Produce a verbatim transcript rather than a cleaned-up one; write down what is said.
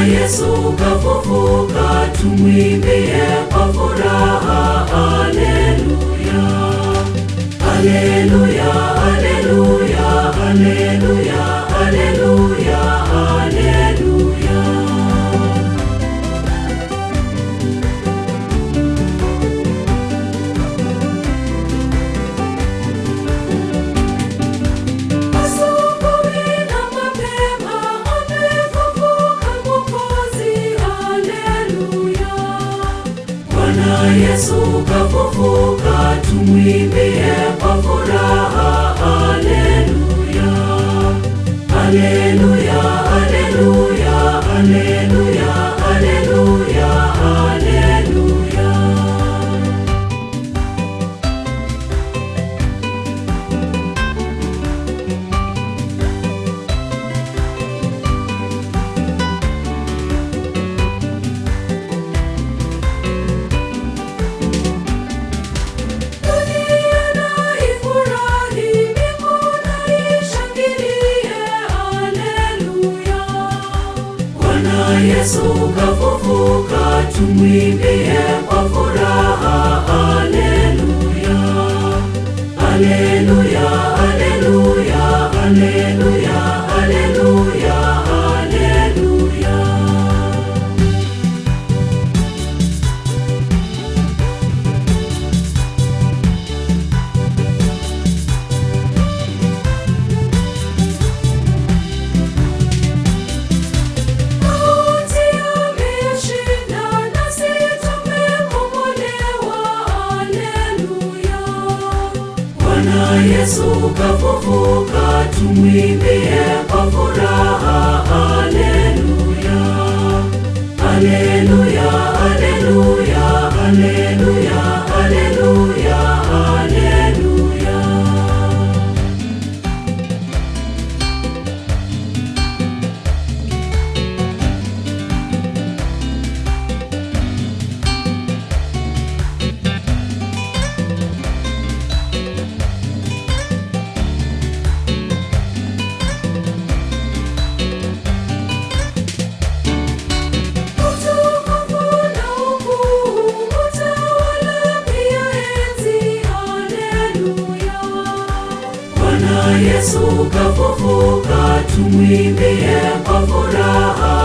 Yesu kafufuka, tumwimbie kwa furaha. Haleluya, haleluya, haleluya, haleluya, haleluya, haleluya. Asubuhi na mapema amefufuka Mwokozi. Haleluya, Bwana Yesu kafufuka, tumwimbie kwa furaha. Haleluya, haleluya, haleluya, haleluya, haleluya, haleluya. Dunia na ifurahi, mbingu na ishangilie. Haleluya, Bwana Yesu kafufuka, tumwimbie kwa furaha. Haleluya, haleluya, haleluya, haleluya, haleluya, haleluya. Mauti ameshinda, nasi tumekombolewa. Haleluya, Bwana Yesu kafufuka, tumwimbie kwa furaha. Haleluya, haleluya, haleluya, haleluya, haleluya, haleluya. Utukufu na ukuu, utawala pia enzi. Haleluya, Bwana Yesu kafufuka, tumwimbie kwa furaha.